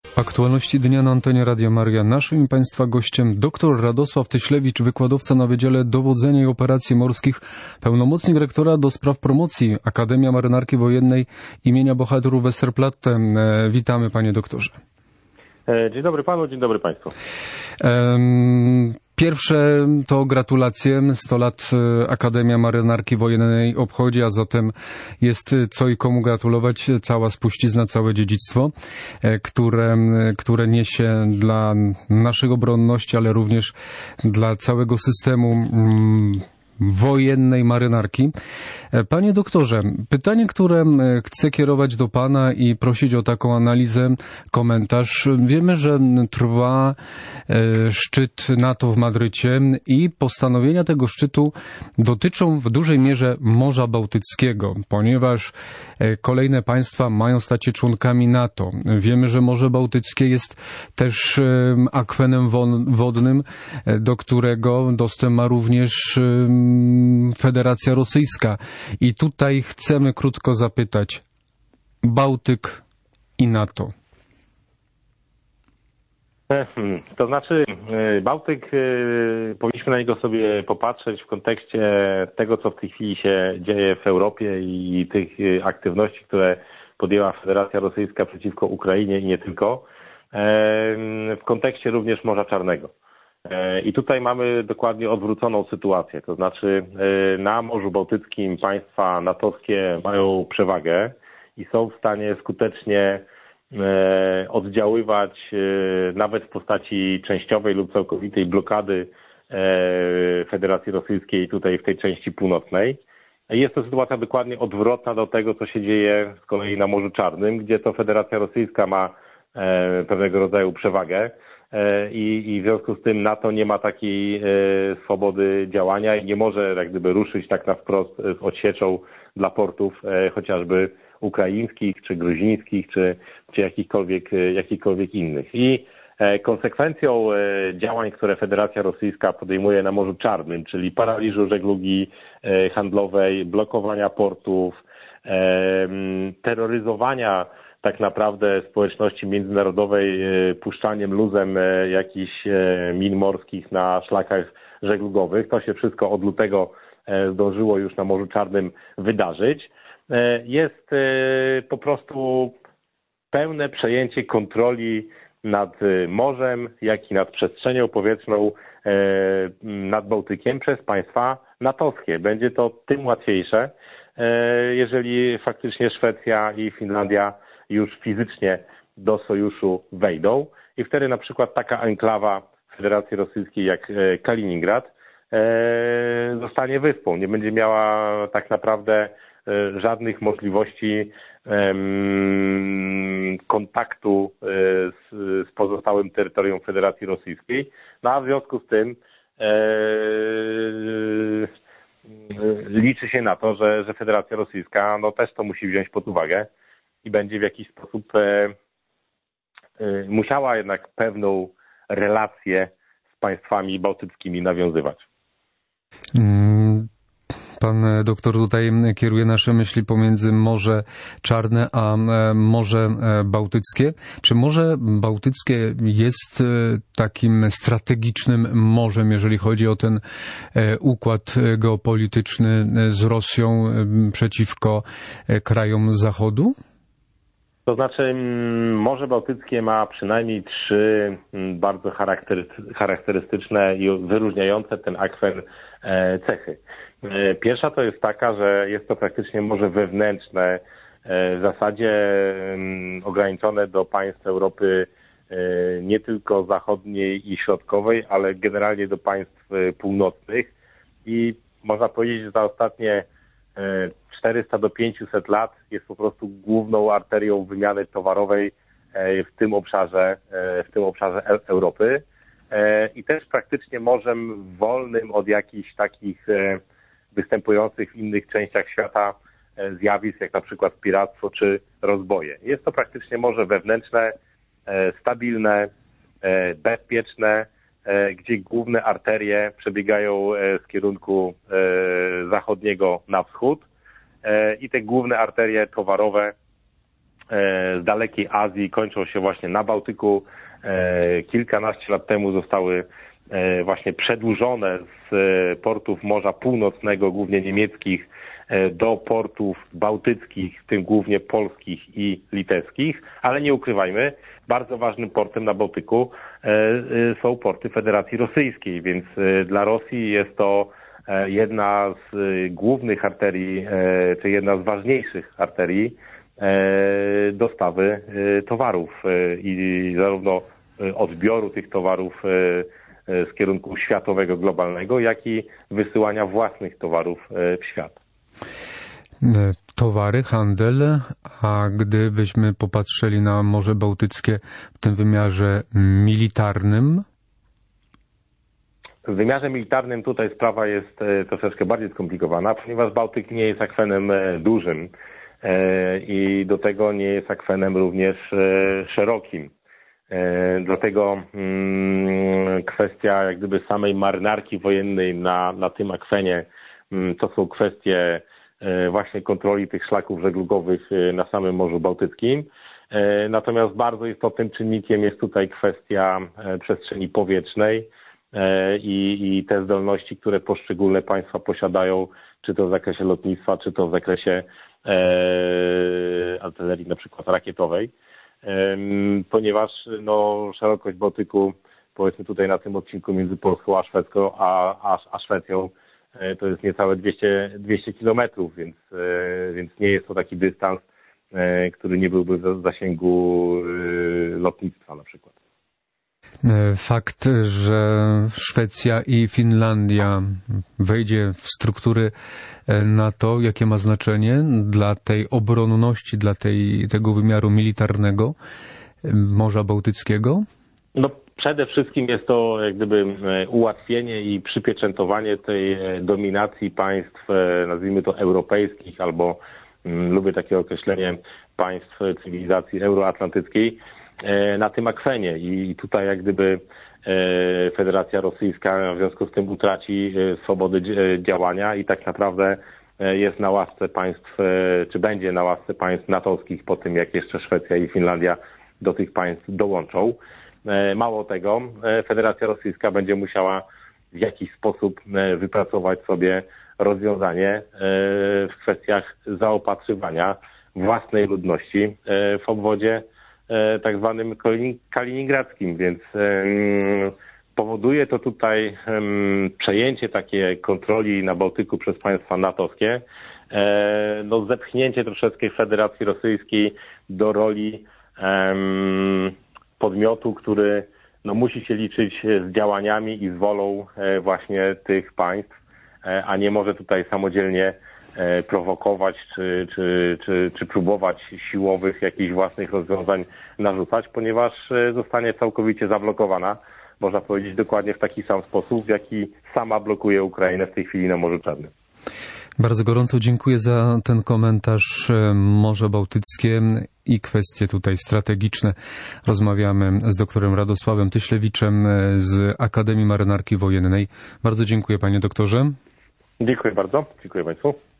Aktualności dnia na antenie Radia Maryja. Naszym Państwa gościem dr Radosław Tyślewicz, wykładowca na Wydziale Dowodzenia i Operacji Morskich, pełnomocnik rektora do spraw promocji Akademia Marynarki Wojennej imienia Bohaterów Westerplatte. Witamy, panie doktorze. Dzień dobry panu, dzień dobry państwu. Pierwsze to gratulacje. 100 lat Akademia Marynarki Wojennej obchodzi, a zatem jest co i komu gratulować. Cała spuścizna, całe dziedzictwo, które niesie dla naszej obronności, ale również dla całego systemu wojennej marynarki. Panie doktorze, pytanie, które chcę kierować do pana i prosić o taką analizę, komentarz. Wiemy, że trwa szczyt NATO w Madrycie i postanowienia tego szczytu dotyczą w dużej mierze Morza Bałtyckiego, ponieważ kolejne państwa mają stać się członkami NATO. Wiemy, że Morze Bałtyckie jest też akwenem wodnym, do którego dostęp ma również Federacja Rosyjska. I tutaj chcemy krótko zapytać, Bałtyk i NATO. To znaczy, Bałtyk, powinniśmy na niego sobie popatrzeć w kontekście tego, co w tej chwili się dzieje w Europie i tych aktywności, które podjęła Federacja Rosyjska przeciwko Ukrainie i nie tylko, w kontekście również Morza Czarnego. I tutaj mamy dokładnie odwróconą sytuację, to znaczy na Morzu Bałtyckim państwa natowskie mają przewagę i są w stanie skutecznie oddziaływać nawet w postaci częściowej lub całkowitej blokady Federacji Rosyjskiej tutaj w tej części północnej. Jest to sytuacja dokładnie odwrotna do tego, co się dzieje z kolei na Morzu Czarnym, gdzie to Federacja Rosyjska ma pewnego rodzaju przewagę i w związku z tym NATO nie ma takiej swobody działania i nie może jak gdyby ruszyć tak na wprost z odsieczą dla portów chociażby ukraińskich, czy gruzińskich, czy jakichkolwiek innych. I konsekwencją działań, które Federacja Rosyjska podejmuje na Morzu Czarnym, czyli paraliżu żeglugi handlowej, blokowania portów, terroryzowania tak naprawdę społeczności międzynarodowej puszczaniem luzem jakichś min morskich na szlakach żeglugowych. To się wszystko od lutego zdążyło już na Morzu Czarnym wydarzyć. Jest po prostu pełne przejęcie kontroli nad morzem, jak i nad przestrzenią powietrzną nad Bałtykiem przez państwa natowskie. Będzie to tym łatwiejsze, jeżeli faktycznie Szwecja i Finlandia już fizycznie do sojuszu wejdą i wtedy na przykład taka enklawa Federacji Rosyjskiej jak Kaliningrad zostanie wyspą. Nie będzie miała tak naprawdę żadnych możliwości kontaktu z pozostałym terytorium Federacji Rosyjskiej. No a w związku z tym liczy się na to, że Federacja Rosyjska też to musi wziąć pod uwagę i będzie w jakiś sposób musiała jednak pewną relację z państwami bałtyckimi nawiązywać. Pan doktor tutaj kieruje nasze myśli pomiędzy Morze Czarne a Morze Bałtyckie. Czy Morze Bałtyckie jest takim strategicznym morzem, jeżeli chodzi o ten układ geopolityczny z Rosją przeciwko krajom Zachodu? To znaczy Morze Bałtyckie ma przynajmniej 3 bardzo charakterystyczne i wyróżniające ten akwen cechy. Pierwsza to jest taka, że jest to praktycznie morze wewnętrzne, w zasadzie ograniczone do państw Europy nie tylko zachodniej i środkowej, ale generalnie do państw północnych i można powiedzieć, że za ostatnie 400 do 500 lat jest po prostu główną arterią wymiany towarowej w tym obszarze Europy i też praktycznie morzem wolnym od jakichś takich występujących w innych częściach świata zjawisk, jak na przykład piractwo czy rozboje. Jest to praktycznie morze wewnętrzne, stabilne, bezpieczne, gdzie główne arterie przebiegają z kierunku zachodniego na wschód i te główne arterie towarowe z dalekiej Azji kończą się właśnie na Bałtyku. Kilkanaście lat temu zostały właśnie przedłużone z portów Morza Północnego, głównie niemieckich, do portów bałtyckich, w tym głównie polskich i litewskich, ale nie ukrywajmy, bardzo ważnym portem na Bałtyku są porty Federacji Rosyjskiej, więc dla Rosji jest to jedna z głównych arterii, czy jedna z ważniejszych arterii dostawy towarów i zarówno odbioru tych towarów z kierunku światowego, globalnego, jak i wysyłania własnych towarów w świat. Towary, handel, a gdybyśmy popatrzyli na Morze Bałtyckie w tym wymiarze militarnym? W wymiarze militarnym tutaj sprawa jest troszeczkę bardziej skomplikowana, ponieważ Bałtyk nie jest akwenem dużym i do tego nie jest akwenem również szerokim. Dlatego kwestia jak gdyby samej marynarki wojennej na tym akwenie to są kwestie właśnie kontroli tych szlaków żeglugowych na samym Morzu Bałtyckim. Natomiast bardzo istotnym czynnikiem jest tutaj kwestia przestrzeni powietrznej i te zdolności, które poszczególne państwa posiadają, czy to w zakresie lotnictwa, czy to w zakresie artylerii na przykład rakietowej. Ponieważ szerokość Bałtyku, powiedzmy tutaj na tym odcinku między Polską a Szwecją, a Szwecją, to jest niecałe 200 kilometrów, więc nie jest to taki dystans, który nie byłby w zasięgu lotnictwa na przykład. Fakt, że Szwecja i Finlandia wejdzie w struktury NATO, jakie ma znaczenie dla tej obronności, dla tego wymiaru militarnego Morza Bałtyckiego? Przede wszystkim jest to jak gdyby ułatwienie i przypieczętowanie tej dominacji państw, nazwijmy to europejskich, albo lubię takie określenie, państw cywilizacji euroatlantyckiej na tym akwenie. I tutaj jak gdyby Federacja Rosyjska w związku z tym utraci swobody działania i tak naprawdę jest na łasce państw, czy będzie na łasce państw natowskich po tym, jak jeszcze Szwecja i Finlandia do tych państw dołączą. Mało tego, Federacja Rosyjska będzie musiała w jakiś sposób wypracować sobie rozwiązanie w kwestiach zaopatrywania własnej ludności w obwodzie tak zwanym kaliningradzkim, więc powoduje to tutaj przejęcie takiej kontroli na Bałtyku przez państwa natowskie, zepchnięcie troszeczkę Federacji Rosyjskiej do roli podmiotu, który musi się liczyć z działaniami i z wolą właśnie tych państw, a nie może tutaj samodzielnie prowokować czy próbować siłowych jakichś własnych rozwiązań narzucać, ponieważ zostanie całkowicie zablokowana, można powiedzieć dokładnie w taki sam sposób, w jaki sama blokuje Ukrainę w tej chwili na Morzu Czarnym. Bardzo gorąco dziękuję za ten komentarz. Morze Bałtyckie i kwestie tutaj strategiczne. Rozmawiamy z doktorem Radosławem Tyślewiczem z Akademii Marynarki Wojennej. Bardzo dziękuję, panie doktorze. Dziękuję bardzo. Dziękuję państwu.